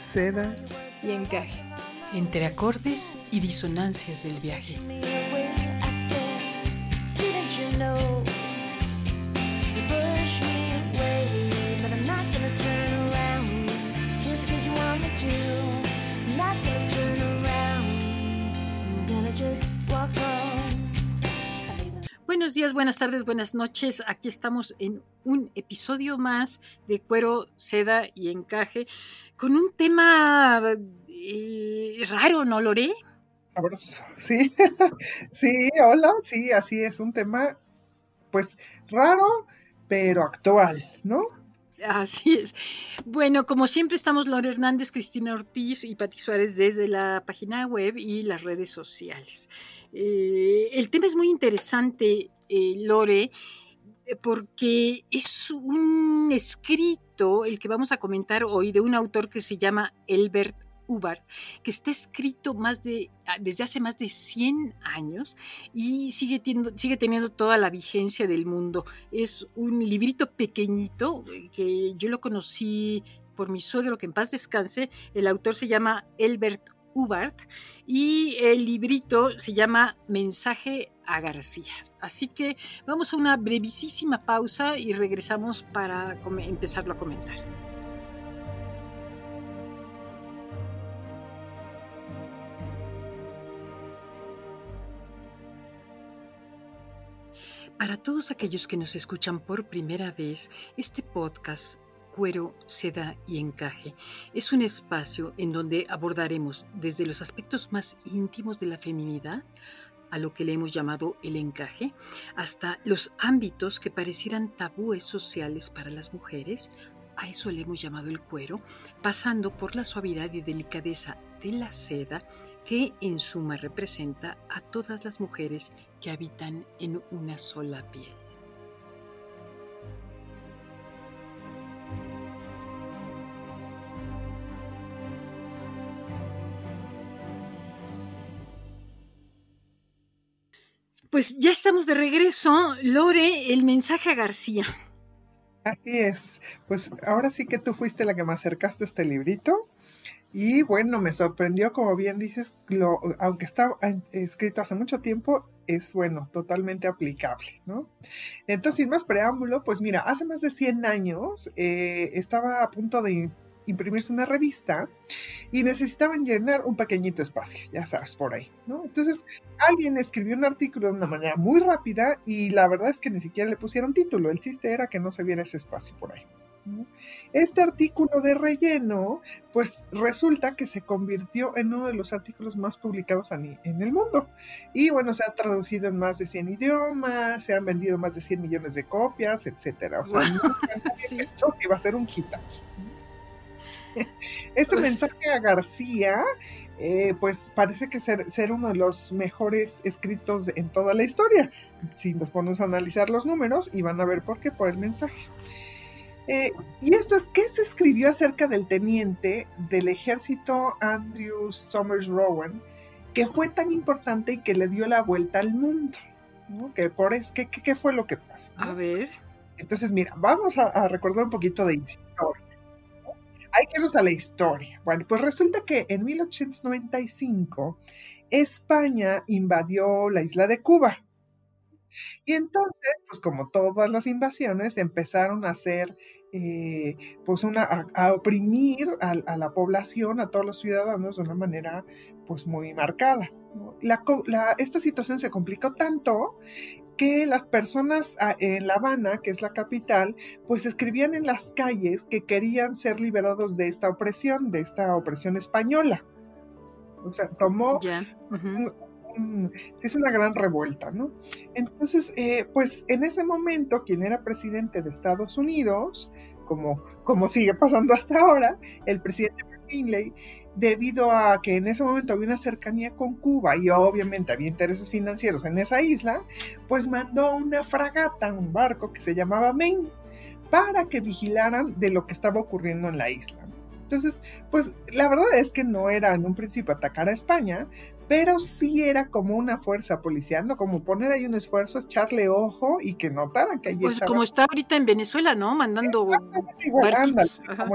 seda y encaje. Entre acordes y disonancias del viaje. Buenos días, buenas tardes, buenas noches. Aquí estamos en un episodio más de Cuero, Seda y Encaje con un tema raro, ¿no, Lore? sabroso. Sí, sí, hola, sí, así es, un tema pues raro, pero actual, ¿no? Así es. Bueno, como siempre estamos Lore Hernández, Cristina Ortiz y Pati Suárez desde la página web y las redes sociales. El tema es muy interesante, Lore, porque es un escrito, el que vamos a comentar hoy, de un autor que se llama Engelbert Hubbard, que está escrito desde hace más de 100 años y sigue teniendo toda la vigencia del mundo. Es un librito pequeñito que yo lo conocí por mi suegro, que en paz descanse. El autor se llama Engelbert Hubbard y el librito se llama Mensaje a García. Así que vamos a una brevísima pausa y regresamos para empezarlo a comentar. Para todos aquellos que nos escuchan por primera vez, este podcast Cuero, Seda y Encaje es un espacio en donde abordaremos desde los aspectos más íntimos de la feminidad, a lo que le hemos llamado el encaje, hasta los ámbitos que parecieran tabúes sociales para las mujeres, a eso le hemos llamado el cuero, pasando por la suavidad y delicadeza de la seda, que en suma representa a todas las mujeres que habitan en una sola piel. Pues ya estamos de regreso. Lore, el mensaje a García. Así es, pues ahora sí que tú fuiste la que me acercaste a este librito. Y bueno, me sorprendió, como bien dices, aunque está escrito hace mucho tiempo, es bueno, totalmente aplicable, ¿no? Entonces, sin más preámbulo, pues mira, hace más de 100 años estaba a punto de imprimirse una revista y necesitaban llenar un pequeñito espacio, ya sabes, por ahí, ¿no? Entonces, alguien escribió un artículo de una manera muy rápida y la verdad es que ni siquiera le pusieron título, el chiste era que no se viera ese espacio por ahí, ¿no? Este artículo de relleno, pues resulta que se convirtió en uno de los artículos más publicados en el mundo. Y bueno, se ha traducido en más de 100 idiomas, se han vendido más de 100 millones de copias, etcétera. O sea, Sí. pensó que iba a ser un hitazo. Este mensaje a García, pues parece que ser uno de los mejores escritos en toda la historia. Si nos ponemos a analizar los números, y van a ver por qué, por el mensaje. Y esto es, ¿qué se escribió acerca del teniente del ejército Andrew Somers Rowan, que fue tan importante y que le dio la vuelta al mundo, ¿no? ¿Qué fue lo que pasó, ¿no? A ver. Entonces, mira, vamos a recordar un poquito de historia, ¿no? Hay que irnos a la historia. Bueno, pues resulta que en 1895 España invadió la isla de Cuba. Y entonces, pues como todas las invasiones, empezaron a hacer, pues a oprimir a la población, a todos los ciudadanos de una manera pues muy marcada, ¿no? Esta situación se complicó tanto que las personas en La Habana, que es la capital, pues escribían en las calles que querían ser liberados de esta opresión española. O sea, tomó... Ya. Uh-huh. Sí, es una gran revuelta, ¿no? Entonces, pues en ese momento, quien era presidente de Estados Unidos, como sigue pasando hasta ahora, el presidente McKinley, debido a que en ese momento había una cercanía con Cuba y obviamente había intereses financieros en esa isla, pues mandó una fragata, un barco que se llamaba Maine, para que vigilaran de lo que estaba ocurriendo en la isla. Entonces, pues la verdad es que no era en un principio atacar a España, pero sí era como una fuerza policial, ¿no? Como poner ahí un esfuerzo, echarle ojo y que notaran que allí pues estaba. Como está ahorita en Venezuela, ¿no? Mandando Igual, ándale, barquitos. como lo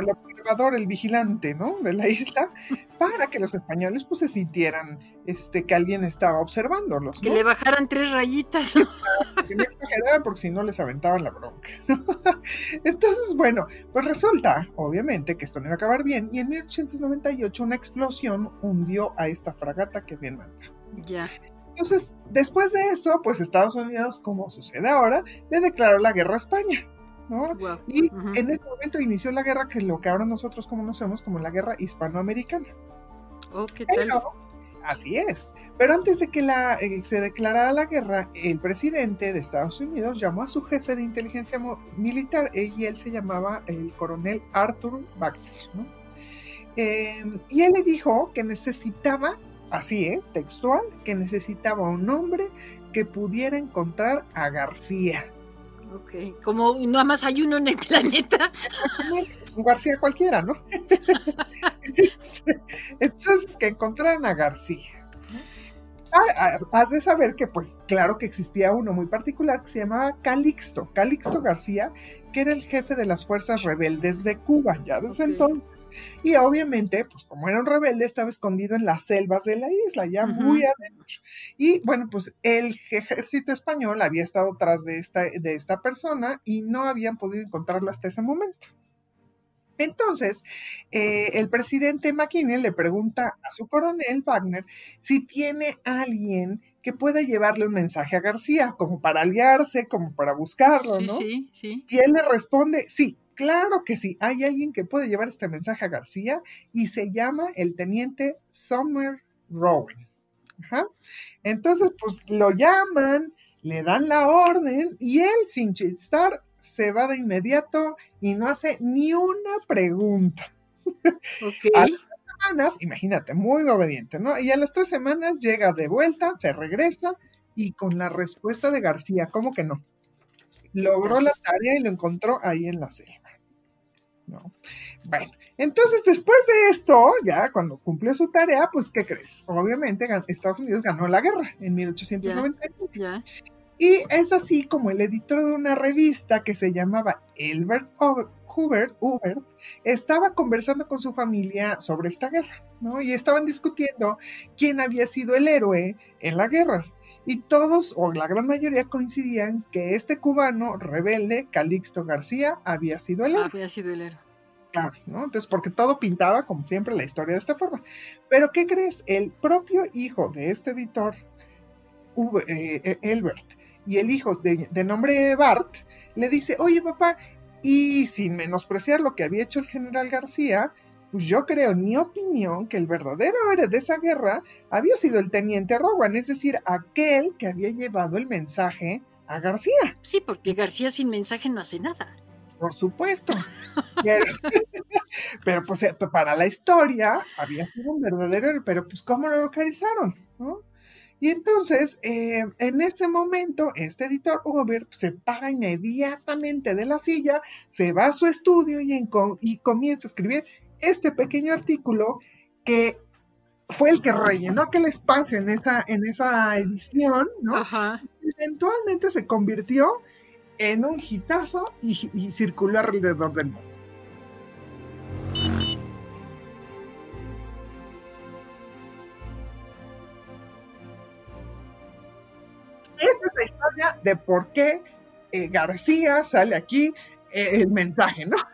observador, el vigilante, ¿no? De la isla, para que los españoles pues se sintieran que alguien estaba observándolos, Que ¿no? le bajaran 3 rayitas, ¿no? Que no exageraran porque si no les aventaban la bronca. Entonces, bueno, pues resulta, obviamente, que esto no iba a acabar bien, y en 1898 una explosión hundió a esta fragata que habían mandado. Ya. Entonces, después de eso, pues Estados Unidos, como sucede ahora, le declaró la guerra a España, ¿no? Wow. Y en ese momento inició la guerra que lo que ahora nosotros conocemos como la guerra hispanoamericana. Oh, ¿qué tal? Pero, así es. Pero antes de que se declarara la guerra, el presidente de Estados Unidos llamó a su jefe de inteligencia militar, y él se llamaba el coronel Arthur Wagner, ¿no? Y él le dijo que necesitaba, así, textual, que necesitaba un hombre que pudiera encontrar a García. Ok, como nada más hay uno en el planeta. Un García cualquiera, ¿no? Entonces, que encontraran a García. Has de saber que, pues, claro que existía uno muy particular que se llamaba Calixto García, que era el jefe de las fuerzas rebeldes de Cuba, ya desde entonces. Y obviamente, pues como era un rebelde, estaba escondido en las selvas de la isla, ya muy adentro. Y bueno, pues el ejército español había estado tras de esta persona y no habían podido encontrarlo hasta ese momento. Entonces, el presidente McKinley le pregunta a su coronel Wagner si tiene alguien que pueda llevarle un mensaje a García, como para aliarse, como para buscarlo, ¿no? Sí. Y él le responde, sí, claro que sí, hay alguien que puede llevar este mensaje a García y se llama el teniente Sumner Rowan. Ajá. Entonces, pues lo llaman, le dan la orden y él, sin chistar, se va de inmediato y no hace ni una pregunta. Ok. A las 3 semanas, imagínate, muy obediente, ¿no? Y a las 3 semanas llega de vuelta, se regresa y con la respuesta de García, ¿cómo que no? Logró la tarea y lo encontró ahí en la selva, ¿no? Bueno, entonces después de esto, ya cuando cumplió su tarea, pues, ¿qué crees? Obviamente Estados Unidos ganó la guerra en 1899. Ya. Y es así como el editor de una revista que se llamaba Elbert Hubbard estaba conversando con su familia sobre esta guerra, ¿no? Y estaban discutiendo quién había sido el héroe en la guerra. Y todos, o la gran mayoría, coincidían que este cubano rebelde, Calixto García, había sido el héroe. Había sido el héroe. Claro, ¿no? Entonces, porque todo pintaba, como siempre, la historia de esta forma. Pero, ¿qué crees? El propio hijo de este editor, Elbert, y el hijo de nombre Bart, le dice, oye papá, y sin menospreciar lo que había hecho el general García, pues yo creo, en mi opinión, que el verdadero héroe de esa guerra había sido el teniente Rowan, es decir, aquel que había llevado el mensaje a García. Sí, porque García sin mensaje no hace nada. Por supuesto. Pero pues para la historia había sido un verdadero héroe, pero pues ¿cómo lo localizaron? ¿No? Y entonces, en ese momento, este editor Hubbard se para inmediatamente de la silla, se va a su estudio y comienza a escribir este pequeño artículo que fue el que rellenó aquel espacio en esa edición, ¿no? Ajá. Eventualmente se convirtió en un hitazo y circuló alrededor del mundo. Esa es la historia de por qué García sale aquí el mensaje, ¿no?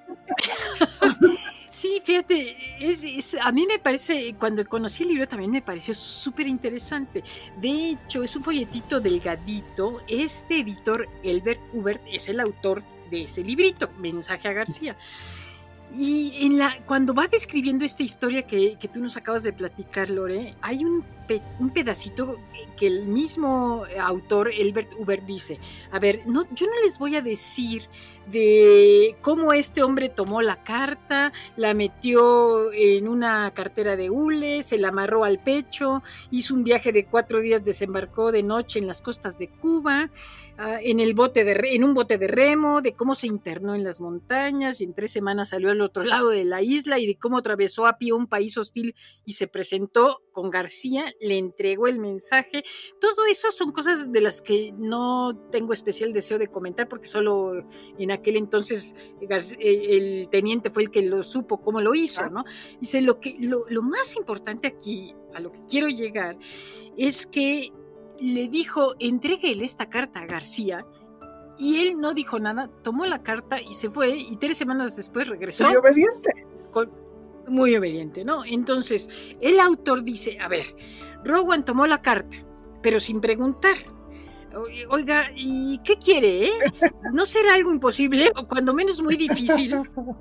Sí, fíjate, a mí me parece, cuando conocí el libro también me pareció súper interesante. De hecho, es un folletito delgadito. Este editor, Elbert Hubbard, es el autor de ese librito, Mensaje a García. Y cuando va describiendo esta historia que tú nos acabas de platicar, Lore, hay un pedacito que el mismo autor, Elbert Hubbard, dice, a ver, yo no les voy a decir de cómo este hombre tomó la carta, la metió en una cartera de hule, se la amarró al pecho, hizo un viaje de 4 días, desembarcó de noche en las costas de Cuba, en un bote de remo, de cómo se internó en las montañas y en 3 semanas salió al otro lado de la isla y de cómo atravesó a pie un país hostil y se presentó con García, le entregó el mensaje. Todo eso son cosas de las que no tengo especial deseo de comentar, porque solo en aquel entonces el teniente fue el que lo supo, cómo lo hizo, ¿no? Dice, lo más importante aquí, a lo que quiero llegar, es que le dijo, entréguele esta carta a García, y él no dijo nada, tomó la carta y se fue, y 3 semanas después regresó. Muy obediente. Muy obediente, ¿no? Entonces, el autor dice, a ver, Rowan tomó la carta, pero sin preguntar. Oiga, ¿y qué quiere, ¿No será algo imposible? O cuando menos muy difícil.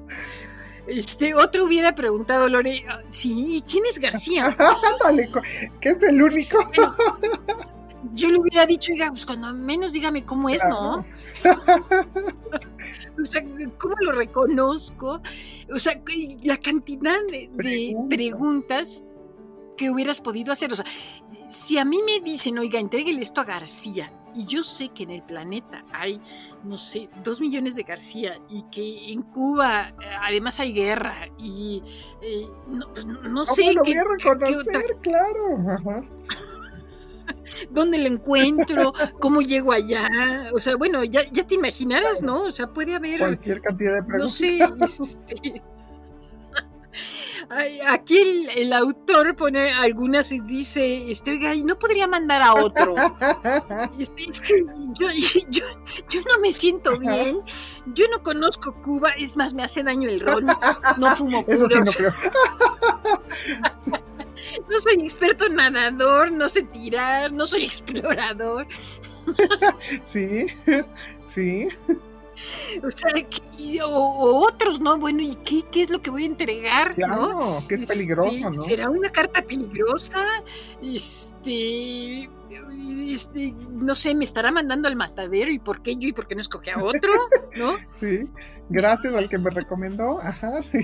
Otro hubiera preguntado, Lore, sí, ¿quién es García? Ándale, que es el único. Bueno, yo le hubiera dicho, oiga, pues cuando menos dígame cómo es, ¿no? O sea, ¿cómo lo reconozco? O sea, la cantidad de preguntas que hubieras podido hacer. O sea, si a mí me dicen, oiga, entréguele esto a García, y yo sé que en el planeta hay, no sé, 2 millones de García, y que en Cuba además hay guerra, y no sé. ¿Cómo lo voy a reconocer? Claro. Ajá. ¿Dónde lo encuentro? ¿Cómo llego allá? O sea, bueno, ya te imaginarás, ¿no? O sea, puede haber cualquier cantidad de preguntas. No sé, aquí el autor pone algunas y dice, oiga, ¿y no podría mandar a otro? Es que yo no me siento bien, yo no conozco Cuba, es más, me hace daño el ron, no fumo puro. Eso sí no creo. No soy experto nadador, no sé tirar, no soy explorador. Sí. O sea, o otros, ¿no? Bueno, ¿y qué es lo que voy a entregar? Claro, ¿no? que es peligroso, ¿no? ¿Será una carta peligrosa? No sé, ¿me estará mandando al matadero? ¿Y por qué yo? ¿Y por qué no escogí a otro? ¿No? Sí, gracias al que me recomendó. Ajá, sí.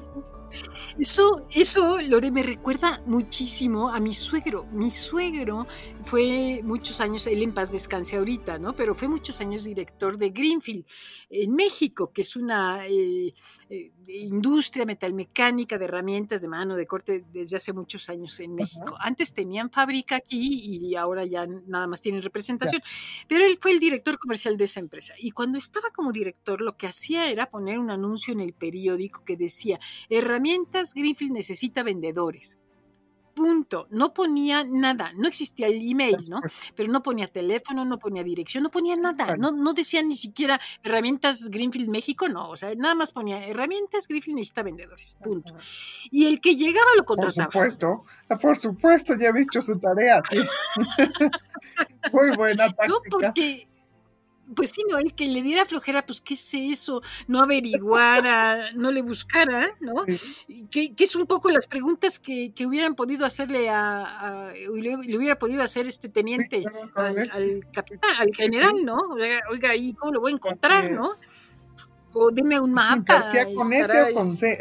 Eso, Lore, me recuerda muchísimo a mi suegro. Mi suegro fue muchos años, él en paz descanse ahorita, ¿no? Pero fue muchos años director de Greenfield en México, que es una industria metalmecánica de herramientas de mano de corte desde hace muchos años en México. Ajá. Antes tenían fábrica aquí y ahora ya nada más tienen representación. Ya. Pero él fue el director comercial de esa empresa. Y cuando estaba como director, lo que hacía era poner un anuncio en el periódico que decía, herramientas Greenfield necesita vendedores. Punto. No ponía nada, no existía el email, ¿no? Pero no ponía teléfono, no ponía dirección, no ponía nada, no decía ni siquiera herramientas Greenfield México, no, o sea, nada más ponía herramientas Greenfield necesita vendedores, punto. Y el que llegaba lo contrataba. Por supuesto, ya he visto su tarea, sí. Muy buena táctica. No, porque pues sí, no, el que le diera flojera, pues, ¿qué es eso? No averiguara, no le buscara, ¿no? Sí. Que es un poco las preguntas que hubieran podido hacerle le hubiera podido hacer este teniente, sí, al capitán, al general, ¿no? Oiga, ¿y cómo lo voy a encontrar, no? O deme un mapa. García con S o con C.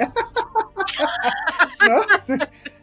¿No? Sí.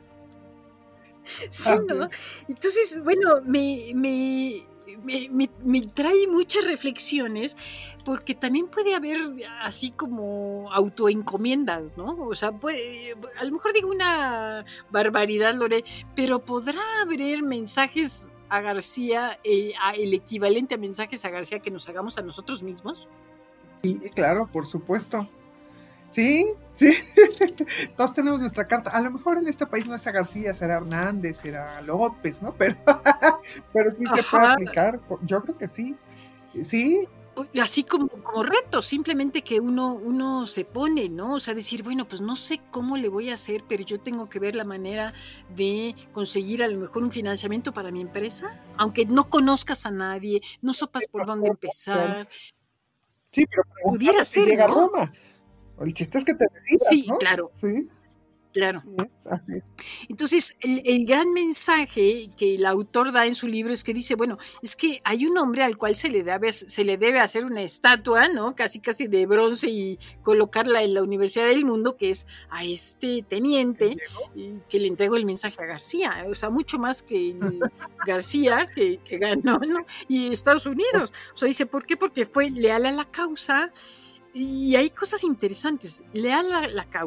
Sí, ¿no? Entonces, bueno, me trae muchas reflexiones, porque también puede haber así como autoencomiendas, ¿no? O sea, a lo mejor digo una barbaridad, Lore, pero podrá haber mensajes a García, el equivalente a mensajes a García que nos hagamos a nosotros mismos. Sí, claro, por supuesto. Sí. Todos tenemos nuestra carta. A lo mejor en este país no es a García, será Hernández, será López, ¿no? Pero sí se puede aplicar. Yo creo que sí. Sí. Así como reto, simplemente que uno se pone, ¿no? O sea, decir, bueno, pues no sé cómo le voy a hacer, pero yo tengo que ver la manera de conseguir a lo mejor un financiamiento para mi empresa, aunque no conozcas a nadie, no sepas por dónde empezar. Sí, pero pudiera ser, si llega ¿no? a Roma. El chiste es que te decidas, sí, ¿no? Claro. Sí. Claro. Así es. Entonces, el gran mensaje que el autor da en su libro es que dice, bueno, es que hay un hombre al cual se le debe hacer una estatua, ¿no? Casi de bronce y colocarla en la Universidad del Mundo, que es a este teniente que le entregó el mensaje a García, o sea, mucho más que el García que ganó, ¿no? Y Estados Unidos. O sea, dice, ¿por qué? Porque fue leal a la causa. Y hay cosas interesantes, leal a la causa,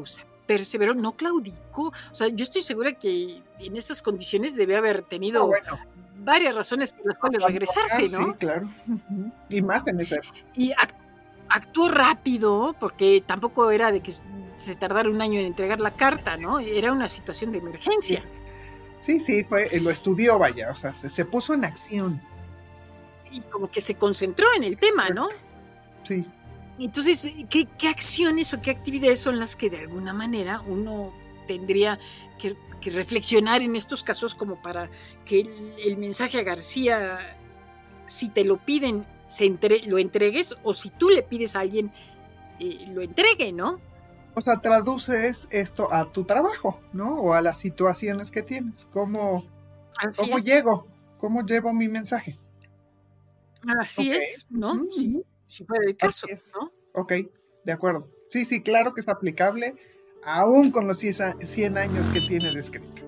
perseveró, no claudicó. O sea, yo estoy segura que en esas condiciones debe haber No, tenido bueno, varias razones por las cuales regresarse, sí, ¿no? claro. Ujú. Y más en esa época. Y actuó rápido, porque tampoco era de que se tardara un año en entregar la carta, ¿no? Era una situación de emergencia. Sí, lo estudió, vaya, o sea, se puso en acción. Y como que se concentró en el tema, ¿no? Sí. Entonces, ¿qué acciones o qué actividades son las que de alguna manera uno tendría que reflexionar en estos casos como para que el mensaje a García, si te lo piden, lo entregues, o si tú le pides a alguien, lo entregue, ¿no? O sea, traduces esto a tu trabajo, ¿no? O a las situaciones que tienes. ¿Cómo llego? ¿Cómo llevo mi mensaje? Así es, ¿no? Ujú. Si fuera el caso, ¿no? Ok, de acuerdo. Sí, claro que es aplicable, aún con los 100 años que tiene de escrito.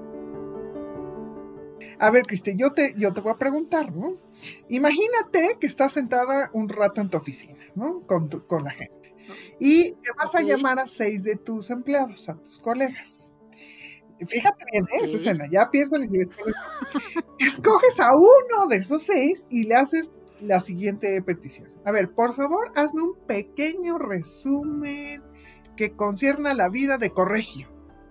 A ver, Cristi, yo te voy a preguntar, ¿no? Imagínate que estás sentada un rato en tu oficina, ¿no? Con la gente. Y te vas a llamar a 6 de tus empleados, a tus colegas. Fíjate bien, esa escena, ya pienso en el escoges a uno de esos 6 y le haces la siguiente petición. A ver, por favor, hazme un pequeño resumen que concierna la vida de Corregio.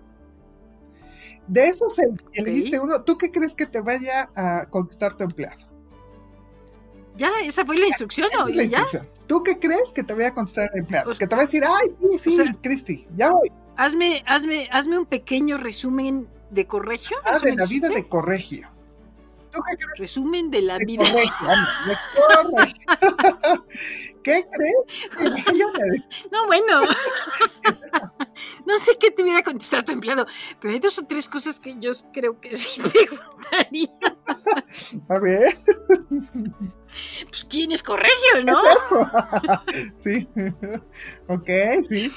De esos 6, elegiste uno, ¿tú qué crees que te vaya a contestar tu empleado? Ya, esa fue la instrucción, ¿no? ¿Ya? ¿Tú qué crees que te vaya a contestar el empleado? Pues, que te va a decir, ay, sí, o sea, Cristi, ya voy. Hazme un pequeño resumen de Corregio. De la vida de Corregio. ¿Tú qué crees? Resumen de la vida. Corregio. ¿Qué crees? No, bueno. No sé qué te hubiera contestado tu empleado, pero hay 2 o 3 cosas que yo creo que sí preguntaría. A ver. Pues, ¿quién es Corregio, no? Sí. Ok, sí.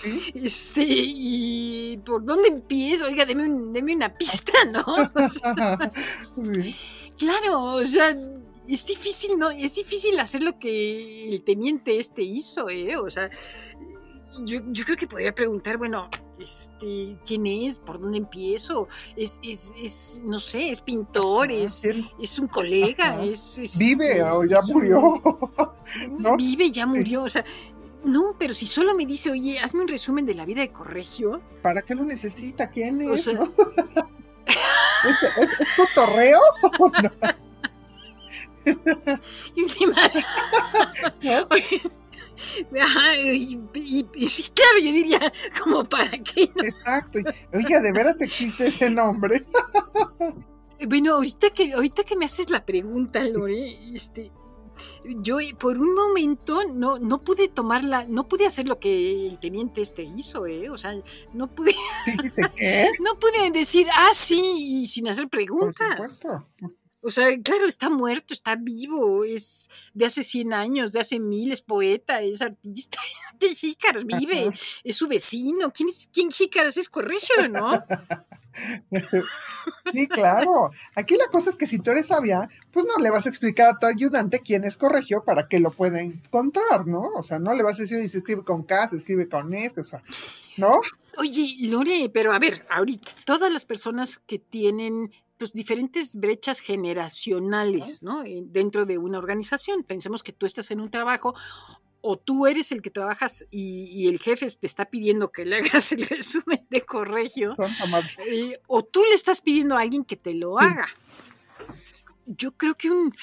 ¿Y por dónde empiezo? Oiga, deme una pista, ¿no? O sea, sí. Claro, o sea, es difícil, ¿no? Es difícil hacer lo que el teniente hizo, ¿eh? O sea, yo creo que podría preguntar, bueno, ¿quién es? ¿Por dónde empiezo? No sé, es pintor, es un colega, vive o ya murió. ¿No? Vive, ya murió, o sea, no, pero si solo me dice, oye, hazme un resumen de la vida de Corregio. ¿Para qué lo necesita? ¿Quién es? O sea, ¿no? ¿Es cotorreo? No. Y sí, claro, yo diría, como para qué, ¿no? Exacto. Oye, ¿de veras existe ese nombre? Bueno, ahorita que me haces la pregunta, Lore, yo por un momento no pude no pude hacer lo que el teniente hizo, o sea, no pude ¿Qué? No pude decir, sí, y sin hacer preguntas. Por supuesto. O sea, claro, está muerto, está vivo, es de hace 100 años, de hace 1000, es poeta, es artista. Jícaras vive, es su vecino. ¿Quién Jícaras es Corregio, no? Sí, claro. Aquí la cosa es que si tú eres sabia, pues no le vas a explicar a tu ayudante quién es Corregio para que lo pueda encontrar, ¿no? O sea, no le vas a decir, se escribe con K, se escribe con S, o sea, ¿no? Oye, Lore, pero a ver, ahorita, todas las personas que tienen pues diferentes brechas generacionales, ¿no? Dentro de una organización. Pensemos que tú estás en un trabajo o tú eres el que trabajas y el jefe te está pidiendo que le hagas el resumen de Corregio, o tú le estás pidiendo a alguien que te lo haga. Yo creo que un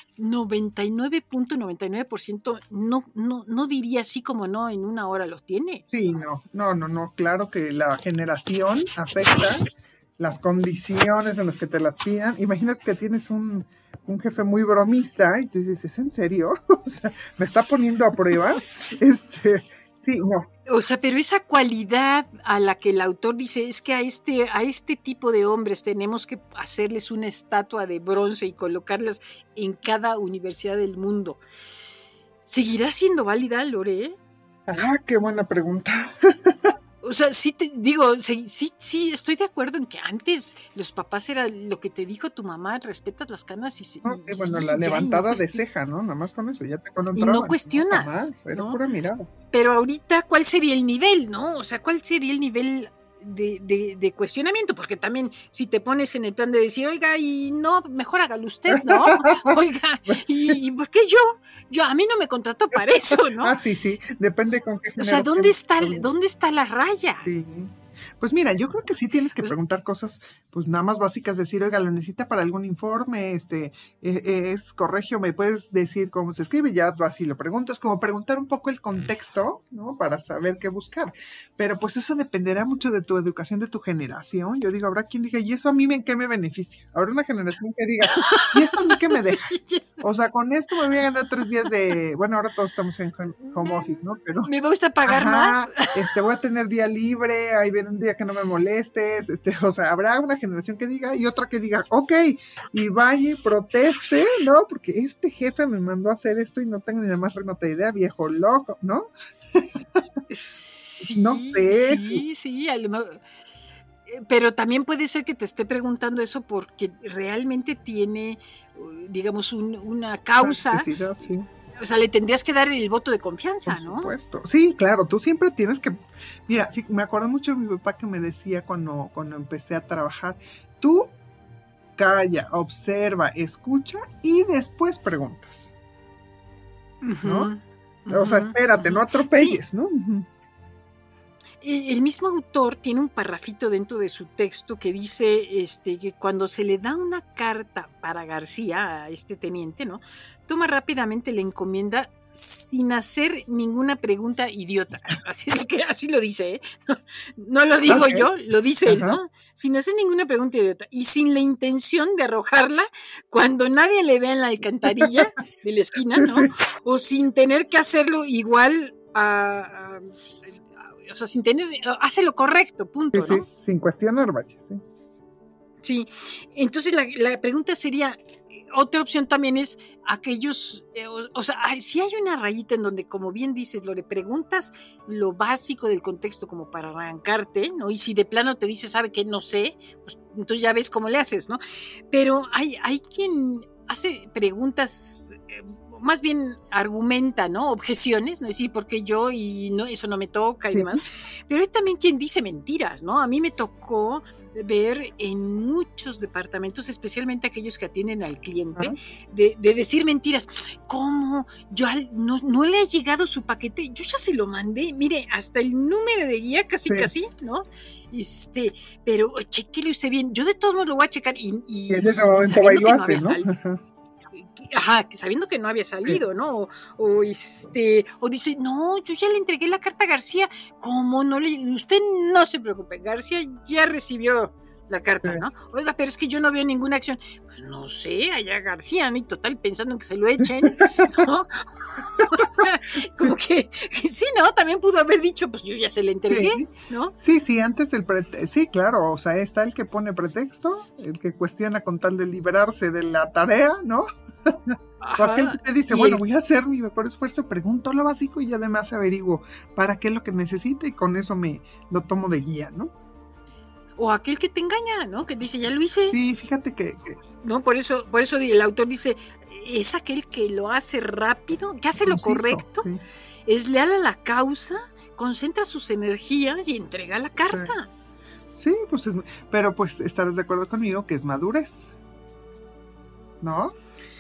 99.99% no diría así como no, en una hora lo tiene. Sí, no, claro que la generación afecta las condiciones en las que te las pidan. Imagínate que tienes un jefe muy bromista y te dices, ¿es en serio? O sea, ¿me está poniendo a prueba? Sí, no. O sea, pero esa cualidad a la que el autor dice es que a este tipo de hombres tenemos que hacerles una estatua de bronce y colocarlas en cada universidad del mundo. ¿Seguirá siendo válida, Lore? Qué buena pregunta. O sea, sí te digo, sí, estoy de acuerdo en que antes los papás era lo que te dijo tu mamá, respetas las canas y bueno, la levantada de ceja, ¿no? Nada más con eso, ya te conocen. Y no cuestionas. Era pura mirada. Pero ahorita, ¿cuál sería el nivel, no? O sea, ¿cuál sería el nivel de cuestionamiento, porque también si te pones en el plan de decir, oiga, y no, mejor hágalo usted, ¿no? Oiga, ¿y por qué yo? A mí no me contrató para eso, ¿no? Sí, depende con qué O sea, género. ¿dónde está la raya? Sí. Pues mira, yo creo que sí tienes que preguntar cosas, pues nada más básicas, decir, oiga, lo necesita para algún informe, es corregio, me puedes decir cómo se escribe, ya tú así lo preguntas, como preguntar un poco el contexto, ¿no? Para saber qué buscar. Pero pues eso dependerá mucho de tu educación, de tu generación. Yo digo, habrá quien diga, ¿y eso a mí en qué me beneficia? Habrá una generación que diga, ¿y esto a mí qué me deja? O sea, con esto me voy a ganar 3 días bueno, ahora todos estamos en home office, ¿no? Pero me gusta pagar más. Voy a tener día libre, ahí viene un día que no me molestes, o sea, habrá una generación que diga y otra que diga, ok, y vaya y proteste, ¿no? Porque este jefe me mandó a hacer esto y no tengo ni la más remota idea, viejo loco, ¿no? Sí, no sé. Sí, pero también puede ser que te esté preguntando eso porque realmente tiene, digamos, una causa. Necesidad, sí. O sea, le tendrías que dar el voto de confianza, ¿no? Por supuesto. Sí, claro, tú siempre tienes que... Mira, me acuerdo mucho de mi papá que me decía cuando empecé a trabajar, tú calla, observa, escucha y después preguntas, ¿no? O sea, espérate, no atropelles, sí. ¿no? El mismo autor tiene un parrafito dentro de su texto que dice que cuando se le da una carta para García, a este teniente, ¿no? Toma rápidamente la encomienda sin hacer ninguna pregunta idiota. Así lo dice, ¿eh? No lo digo yo, lo dice él, ¿no? Sin hacer ninguna pregunta idiota y sin la intención de arrojarla cuando nadie le vea en la alcantarilla de la esquina, ¿no? Sí. O sin tener que hacerlo igual o sea, sin tener, hace lo correcto, punto, sí, ¿no? Sí, sin cuestionar, vaya, sí. Sí, entonces la pregunta sería, otra opción también es aquellos, o sea, si hay una rayita en donde, como bien dices, le preguntas lo básico del contexto como para arrancarte, ¿no? Y si de plano te dice, sabe que no sé, pues entonces ya ves cómo le haces, ¿no? Pero hay quien hace preguntas... más bien argumenta, ¿no? Objeciones, ¿no? Decir, ¿por qué yo? Y no, eso no me toca y demás. Pero hay también quien dice mentiras, ¿no? A mí me tocó ver en muchos departamentos, especialmente aquellos que atienden al cliente, de decir mentiras. ¿Cómo? Yo no le ha llegado su paquete, yo ya se lo mandé, mire, hasta el número de guía casi, ¿no? Pero chequele usted bien, yo de todos modos lo voy a checar y sabiendo que no había salido. Sabiendo que no había salido, ¿no? O dice, no, yo ya le entregué la carta a García. ¿Cómo no usted no se preocupe, García ya recibió la carta, ¿no? Oiga, pero es que yo no veo ninguna acción. Pues no sé, allá García, ¿no? Y total, pensando en que se lo echen, ¿no? Como que, sí, ¿no? También pudo haber dicho, pues yo ya se le entregué, ¿no? Sí, antes del sí, claro, o sea, está el que pone pretexto, el que cuestiona con tal de liberarse de la tarea, ¿no? O aquel que te dice, bueno, voy a hacer mi mejor esfuerzo, pregunto lo básico y además averiguo para qué es lo que necesita y con eso lo tomo de guía, ¿no? O aquel que te engaña, ¿no? Que dice, ya lo hice. Sí, fíjate que... No, por eso el autor dice, es aquel que lo hace rápido, que hace lo correcto, es leal a la causa, concentra sus energías y entrega la carta. Sí, pues pero pues estarás de acuerdo conmigo que es madurez, ¿no?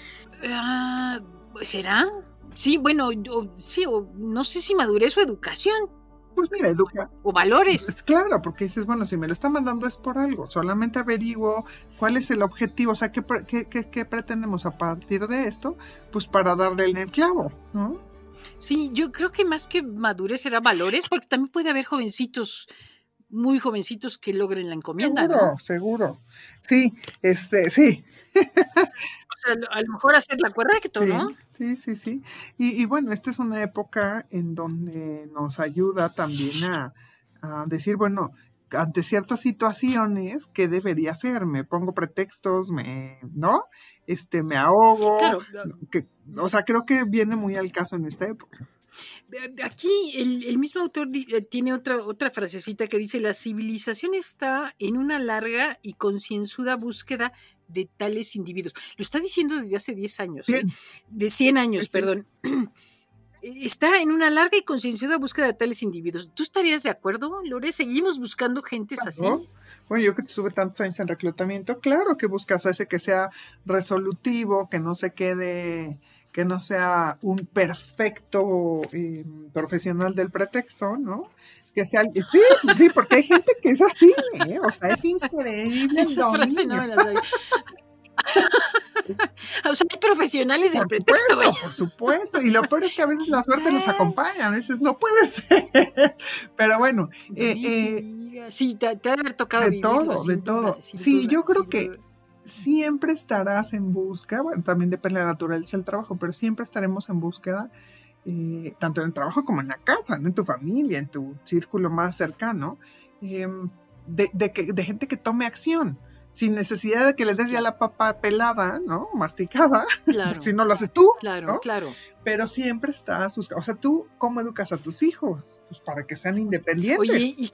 ¿Será? Sí, bueno, no sé si madurez o educación. Pues mira, educa. O valores. Pues claro, porque dices, bueno, si me lo está mandando es por algo, solamente averiguo cuál es el objetivo, o sea, ¿qué pretendemos a partir de esto? Pues para darle en el clavo, ¿no? Sí, yo creo que más que madurez será valores, porque también puede haber jovencitos, muy jovencitos que logren la encomienda, seguro, ¿no? Seguro. Sí, sí. O sea, a lo mejor hacerla correcto, ¿no? Sí. Y bueno, esta es una época en donde nos ayuda también a decir, bueno, ante ciertas situaciones, ¿qué debería hacer? Me pongo pretextos, ¿no? Me ahogo. Claro. O sea, creo que viene muy al caso en esta época. Aquí el mismo autor tiene otra frasecita que dice, la civilización está en una larga y concienzuda búsqueda de tales individuos. Lo está diciendo desde hace 10 años, de 100 años, perdón. está en una larga y concienciada búsqueda de tales individuos. ¿Tú estarías de acuerdo, Lore? ¿Seguimos buscando gentes Claro. así? Bueno, yo que estuve tantos años en reclutamiento, claro que buscas a ese que sea resolutivo, que no se quede, que no sea un perfecto profesional del pretexto, ¿no? Que sea, sí, pues sí, porque hay gente que es así, o sea, es increíble el Esa frase no dominio. me la sabía. O sea, hay profesionales del pretexto, güey. Por supuesto, y lo peor es que a veces la suerte los Ay, acompaña, a veces no puede ser, pero bueno, no me digas. Sí, te ha de haber tocado de vivirlo, todo, de sin duda, todo. sin Sí, duda, yo creo sin que duda. siempre estarás en busca, bueno, también depende de la naturaleza del trabajo, pero siempre estaremos en búsqueda, tanto en el trabajo como en la casa, ¿no? En tu familia, en tu círculo más cercano, de gente que tome acción, sin necesidad de que le Sí, des ya claro, la papa pelada, ¿no? Masticada, claro, si no lo haces tú, claro, ¿no? claro. Pero siempre estás buscando, o sea, ¿tú cómo educas a tus hijos? Pues para que sean Oye, independientes. y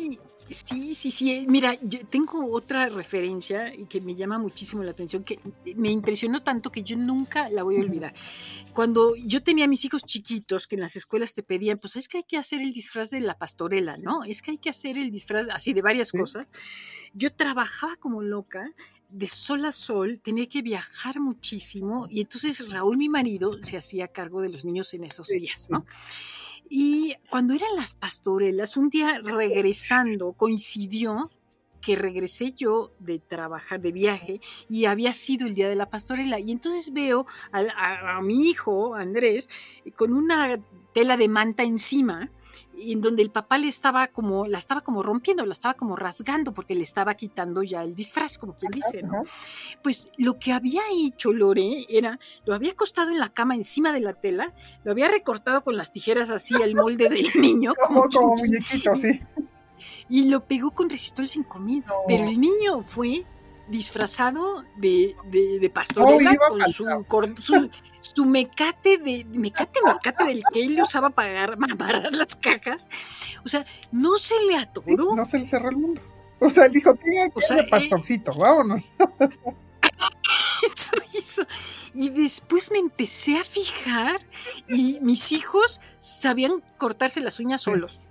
sí. Mira, yo tengo otra referencia y que me llama muchísimo la atención, que me impresionó tanto que yo nunca la voy a olvidar. Cuando yo tenía a mis hijos chiquitos, que en las escuelas te pedían, pues es que hay que hacer el disfraz de la pastorela, ¿no? Es que hay que hacer el disfraz así de varias ¿Sí? cosas. Yo trabajaba como loca, de sol a sol, tenía que viajar muchísimo y entonces Raúl, mi marido, se hacía cargo de los niños en esos Sí, días, sí. ¿no? Y cuando eran las pastorelas, un día regresando, coincidió que regresé yo de trabajar, de viaje, y había sido el día de la pastorela. Y entonces veo a mi hijo, Andrés, con una tela de manta encima, en donde el papá la estaba como rompiendo, la estaba como rasgando, porque le estaba quitando ya el disfraz, como quien dice, ¿no? Ajá. Pues lo que había hecho Lore era, lo había acostado en la cama encima de la tela, lo había recortado con las tijeras así el molde del niño, como quien Como dice, muñequito, sí. y lo pegó con Resistol 5000, pero No, el niño fue disfrazado de no pastorela iba a con faltar. su mecate del que él usaba para amarrar las cajas. O sea, no se le Sí, atoró. no se le cerró el mundo. O sea, él dijo, tiene O que ir sea, de pastorcito, vámonos. eso hizo. Y después me empecé a fijar y mis hijos sabían cortarse las uñas Sí. solos.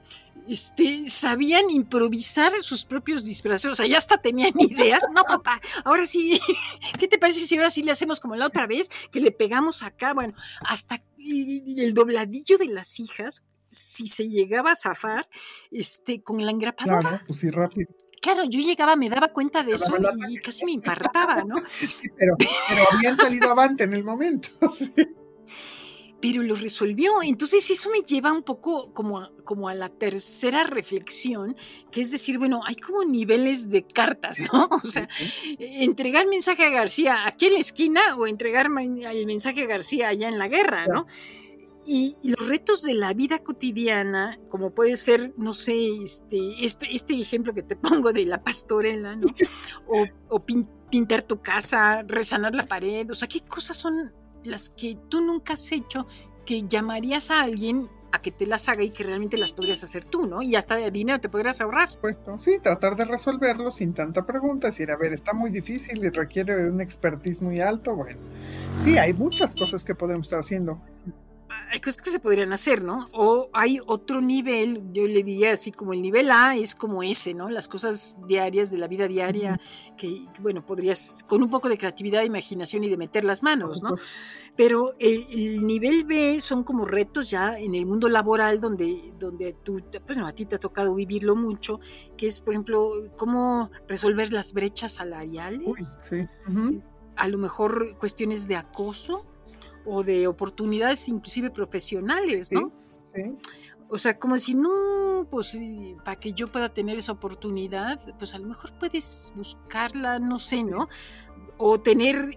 Sabían improvisar sus propios disfraces, o sea, ya hasta tenían ideas. No, papá, ahora sí, ¿qué te parece si ahora sí le hacemos como la otra vez, que le pegamos acá? Bueno, hasta el dobladillo de las hijas, si se llegaba a zafar, con la engrapadora. Claro, pues sí, rápido. Claro, yo llegaba, me daba cuenta de Te eso daba el y ataque. casi me infartaba, ¿no? Sí, pero habían salido avante en el momento. Sí. Pero lo resolvió. Entonces eso me lleva un poco como a la tercera reflexión, que es decir, bueno, hay como niveles de cartas, ¿no? O sea, entregar mensaje a García aquí en la esquina o entregar el mensaje a García allá en la guerra, ¿no? Y los retos de la vida cotidiana, como puede ser, no sé, este ejemplo que te pongo de la pastorela, ¿no? O pintar tu casa, resanar la pared, o sea, ¿qué cosas son las que tú nunca has hecho que llamarías a alguien a que te las haga y que realmente las podrías hacer tú, ¿no? Y hasta de dinero te podrías ahorrar. Puesto, sí, tratar de resolverlo sin tanta pregunta, decir, a ver, está muy difícil y requiere un expertise muy alto, bueno. Sí, hay muchas cosas que podemos estar haciendo. Hay cosas que se podrían hacer, ¿no? O hay otro nivel, yo le diría así como el nivel A es como ese, ¿no? Las cosas diarias de la vida diaria, que, bueno, podrías con un poco de creatividad, imaginación y de meter las manos, ¿no? Pero el nivel B son como retos ya en el mundo laboral donde tú, pues no, a ti te ha tocado vivirlo mucho, que es, por ejemplo, cómo resolver las brechas salariales. Uy, sí. A lo mejor cuestiones de acoso o de oportunidades inclusive profesionales, ¿no? Sí, sí. O sea, como decir, no, pues para que yo pueda tener esa oportunidad, pues a lo mejor puedes buscarla, no sé, ¿no? O tener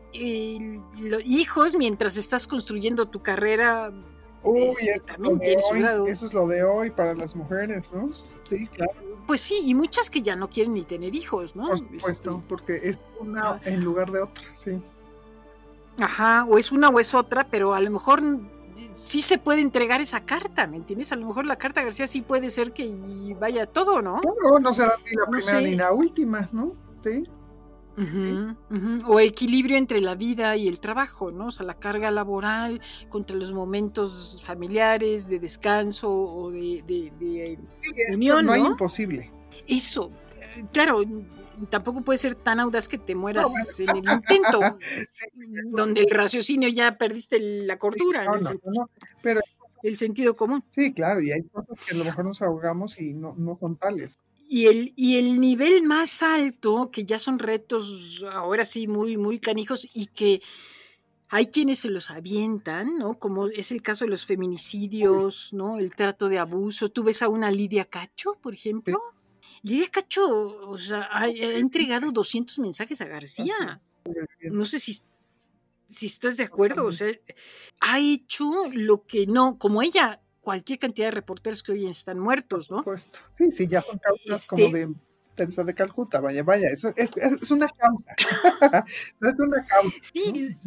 hijos mientras estás construyendo tu carrera. Uy, También tiene su grado. eso es lo de hoy para las mujeres, ¿no? Sí, claro. Pues sí, y muchas que ya no quieren ni tener hijos, ¿no? Por supuesto, porque es una en lugar de otra, sí. Ajá, o es una o es otra, pero a lo mejor sí se puede entregar esa carta, ¿me entiendes? A lo mejor la carta García sí puede ser que vaya todo, ¿no? Claro, no será ni la No primera sé. ni la última, ¿no? Sí. Ujú, ujú. O equilibrio entre la vida y el trabajo, ¿no? O sea, la carga laboral contra los momentos familiares, de descanso o de Sí, esto unión, no hay ¿no? imposible. Eso, claro, tampoco puede ser tan audaz que te No, bueno. mueras en el intento, Sí, donde el raciocinio ya perdiste la sí, cordura, no, no, no, no. Pero el sentido común. sí, claro, y hay cosas que a lo mejor nos ahogamos y no son tales. Y el nivel más alto, que ya son retos ahora sí muy, muy canijos y que hay quienes se los avientan, ¿no? Como es el caso de los Uy, feminicidios, ¿no? El trato de abuso. ¿Tú ves a una Lidia Cacho, por sí, ejemplo? Lidia Cacho, o sea, ha entregado sobreviviente, 200 mensajes a así es, García. No sobreviviente, sé si estás de acuerdo, o totalmente. sea, ha hecho lo que no, como ella, cualquier cantidad de reporteros que hoy están Por muertos, ¿no? supuesto. Sí, sí, ya son causas como Este, de Teresa de Calcuta, vaya, vaya, eso es una causa. No es una causa, ¿no? sí,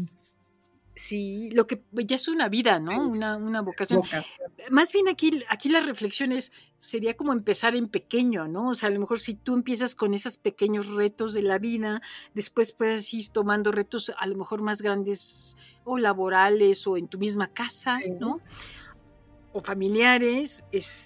sí, lo que ya es una vida, ¿no? Sí, Una vocación. vocación. Más bien aquí la reflexión sería como empezar en pequeño, ¿no? O sea, a lo mejor si tú empiezas con esos pequeños retos de la vida, después puedes ir tomando retos a lo mejor más grandes o laborales o en tu misma casa, Sí, ¿no? O familiares,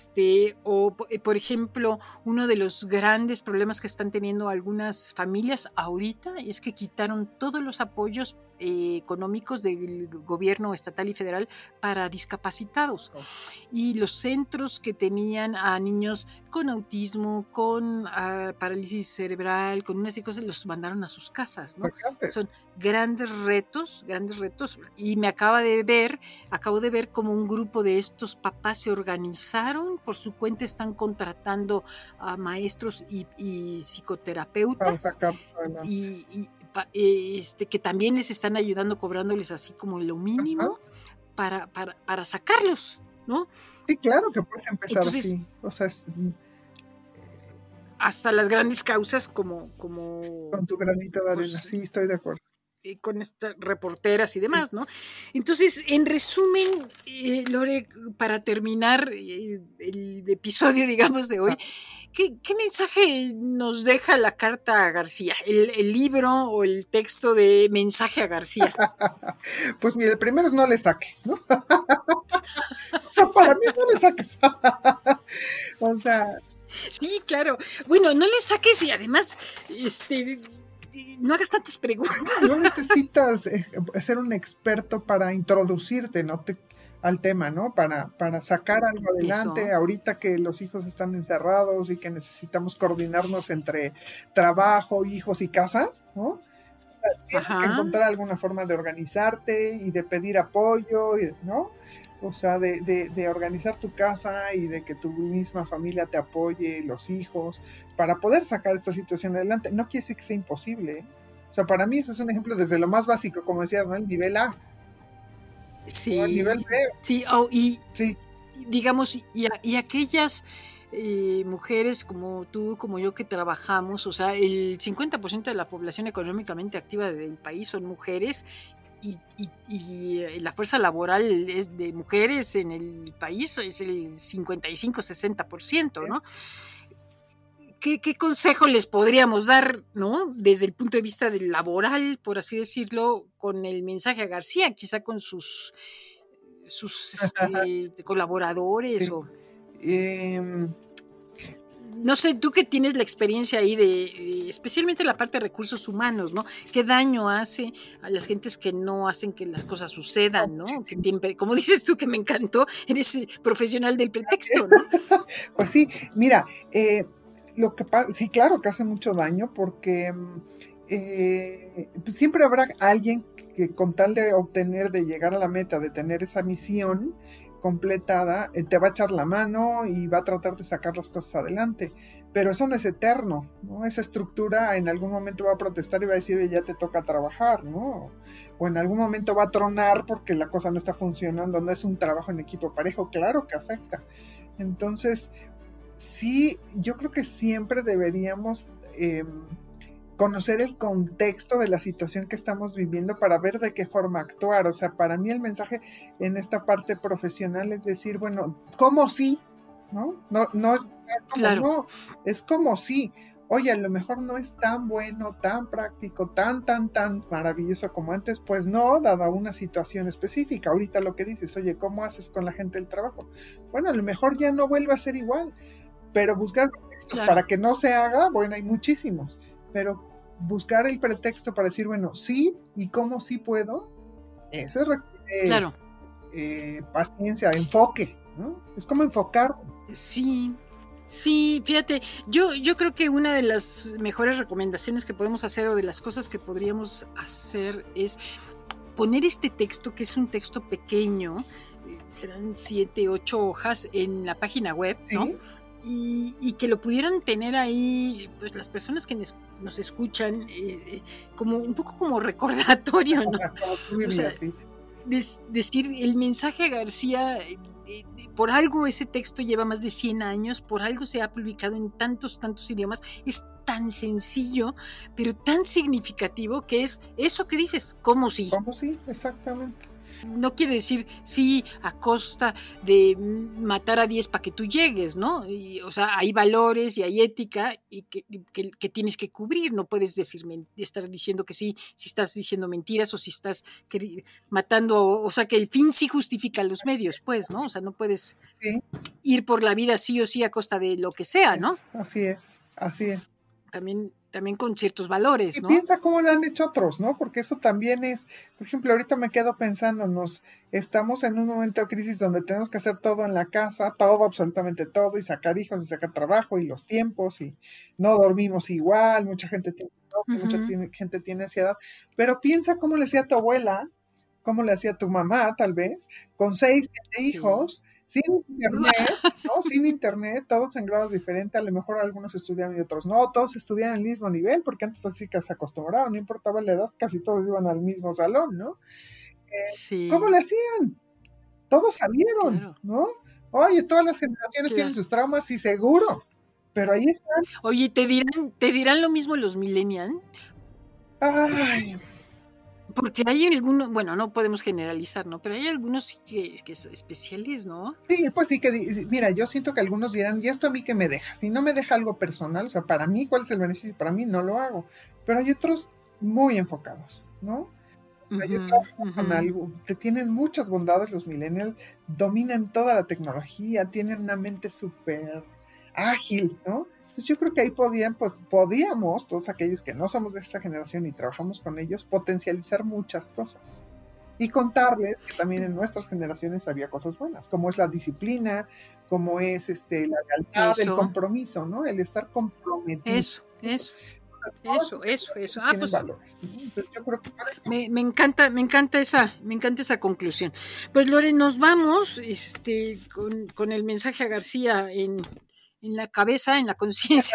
por ejemplo, uno de los grandes problemas que están teniendo algunas familias ahorita es que quitaron todos los apoyos económicos del gobierno estatal y federal para discapacitados no, y los centros que tenían a niños con autismo, con parálisis cerebral, con unas y cosas, los mandaron a sus casas, ¿no? ¿qué haces? Son grandes retos, y acabo de ver como un grupo de estos papás se organizaron, por su cuenta están contratando a maestros y Para psicoterapeutas sacarlos adelante. que también les están ayudando cobrándoles así como lo Ajá. mínimo para sacarlos, ¿no? Sí, claro que puedes empezar Entonces, así, o sea, hasta las grandes causas como con tu granito de arena, pues sí, estoy de acuerdo. con estas reporteras y Sí. demás, ¿no? Entonces, en resumen, Lore, para terminar el episodio, digamos, de hoy, ¿qué mensaje nos deja la carta a García? ¿El libro o el texto de mensaje a García? Pues mira, el primero es no le saque, ¿no? O sea, para mí no le saques. O sea, Sí, claro. Bueno, no le saques y además, no hagas tantas no preguntas. necesitas ser un experto para introducirte, ¿no? Al tema, ¿no? Para sacar algo adelante, Eso. ahorita que los hijos están encerrados y que necesitamos coordinarnos entre trabajo, hijos y casa, ¿no? Tienes que Ajá. encontrar alguna forma de organizarte y de pedir apoyo, ¿no? O sea, de organizar tu casa y de que tu misma familia te apoye, los hijos, para poder sacar esta situación adelante. No quiere decir que sea imposible, ¿eh? O sea, para mí ese es un ejemplo desde lo más básico, como decías, ¿no? El nivel A o el nivel Sí, B, sí, sí, digamos, y aquellas mujeres como tú, como yo, que trabajamos, o sea, el 50% de la población económicamente activa del país son mujeres y la fuerza laboral es de mujeres en el país es el 55-60%, ¿no? ¿Qué consejo les podríamos dar, ¿no? Desde el punto de vista del laboral, por así decirlo, con el mensaje a García, quizá con sus colaboradores sí. o Eh, no sé, tú que tienes la experiencia ahí especialmente la parte de recursos humanos, ¿no? ¿Qué daño hace a las gentes que no hacen que las cosas no, sucedan, ¿no? muchísimo. Como dices tú que me encantó, eres profesional del pretexto, ¿no? Pues sí, mira, lo que pasa, sí, claro que hace mucho daño porque pues siempre habrá alguien que con tal de obtener, de llegar a la meta, de tener esa misión completada, te va a echar la mano y va a tratar de sacar las cosas adelante. Pero eso no es eterno, ¿no? Esa estructura en algún momento va a protestar y va a decir, ya te toca trabajar, ¿no? O en algún momento va a tronar porque la cosa no está funcionando, no es un trabajo en equipo parejo, claro que afecta. Entonces, sí, yo creo que siempre deberíamos conocer el contexto de la situación que estamos viviendo para ver de qué forma actuar. O sea, para mí el mensaje en esta parte profesional es decir, bueno, ¿cómo sí? ¿No? No, no es como Claro. no, es como sí. oye, a lo mejor no es tan bueno, tan práctico, tan maravilloso como antes, pues no, dada una situación específica. Ahorita lo que dices, oye, ¿cómo haces con la gente del trabajo? Bueno, a lo mejor ya no vuelve a ser igual, pero buscar pretextos para que no se haga, bueno, hay muchísimos, pero buscar el pretexto para decir, bueno, sí, y cómo sí puedo, eso requiere paciencia, enfoque, ¿no? Es como enfocar. Sí, fíjate, yo creo que una de las mejores recomendaciones que podemos hacer o de las cosas que podríamos hacer es poner este texto, que es un texto pequeño, serán 7, 8 hojas en la página web, ¿no? ¿Sí? Y que lo pudieran tener ahí, pues las personas que nos escuchan, como un poco como recordatorio, ¿no? O sea, sí. Decir el mensaje a García, por algo ese texto lleva más de 100 años, por algo se ha publicado en tantos idiomas, es tan sencillo, pero tan significativo, que es eso que dices, ¿cómo sí? ¿Cómo sí? Exactamente. No quiere decir sí a costa de matar a 10 para que tú llegues, ¿no? O sea, hay valores y hay ética y que tienes que cubrir. No puedes estar diciendo que sí, si estás diciendo mentiras o si estás matando, o sea, que el fin sí justifica los medios, pues, ¿no? O sea, no puedes ir por la vida sí o sí a costa de lo que sea, ¿no? Así es. También con ciertos valores, ¿no? Y piensa cómo lo han hecho otros, ¿no? Porque eso también es, por ejemplo, ahorita me quedo pensando, estamos en un momento de crisis donde tenemos que hacer todo en la casa, todo, absolutamente todo, y sacar hijos, y sacar trabajo, y los tiempos, y no dormimos igual, mucha gente tiene gente tiene ansiedad, pero piensa cómo le hacía tu abuela, cómo le hacía tu mamá, tal vez, con 6, 7 hijos, sin internet, ¿no? Sin internet, todos en grados diferentes, a lo mejor algunos estudiaban y otros no, todos estudiaban al mismo nivel, porque antes así que se acostumbraban, no importaba la edad, casi todos iban al mismo salón, ¿no? ¿Cómo le hacían? Todos salieron, ¿no? Oye, todas las generaciones tienen sus traumas, sí, seguro, pero ahí están. Oye, ¿te dirán lo mismo los millennials? Ay, porque hay algunos, bueno, no podemos generalizar, ¿no? Pero hay algunos que son especiales, ¿no? Sí, pues sí, que mira, yo siento que algunos dirán, ¿y esto a mí qué me deja? Si no me deja algo personal, o sea, para mí, ¿cuál es el beneficio? Para mí no lo hago. Pero hay otros muy enfocados, ¿no? Yo trabajo con algo que tienen muchas bondades, los millennials, dominan toda la tecnología, tienen una mente súper ágil, ¿no? Entonces yo creo que ahí podíamos, todos aquellos que no somos de esta generación y trabajamos con ellos, potencializar muchas cosas. Y contarles que también en nuestras generaciones había cosas buenas, como es la disciplina, como es la lealtad, el compromiso, ¿no? El estar comprometido. Eso. Ah, pues valores, ¿no? Entonces yo creo que me encanta esa conclusión. Pues Lore, nos vamos con el mensaje a García en la cabeza, en la conciencia.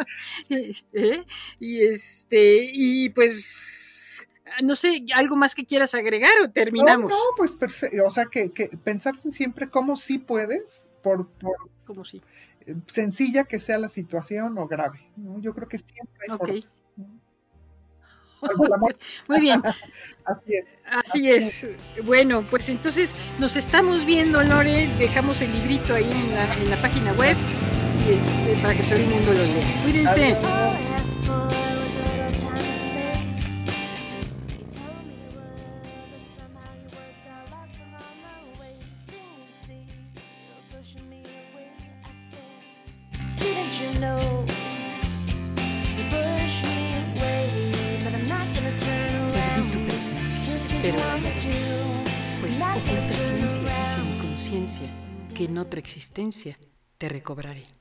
Y pues no sé, ¿algo más que quieras agregar o terminamos? No, pues perfecto, o sea, que pensar siempre cómo sí puedes, por ¿Cómo sí? Sencilla que sea la situación o grave, ¿no? Yo creo que siempre hay okay. Por... Muy bien. Así es. Bueno, pues entonces nos estamos viendo, Lore. Dejamos el librito ahí en la página web y para que todo el mundo lo lea. Cuídense. Perdí tu presencia, pero pues oculta ciencia dice mi conciencia que en otra existencia te recobraré.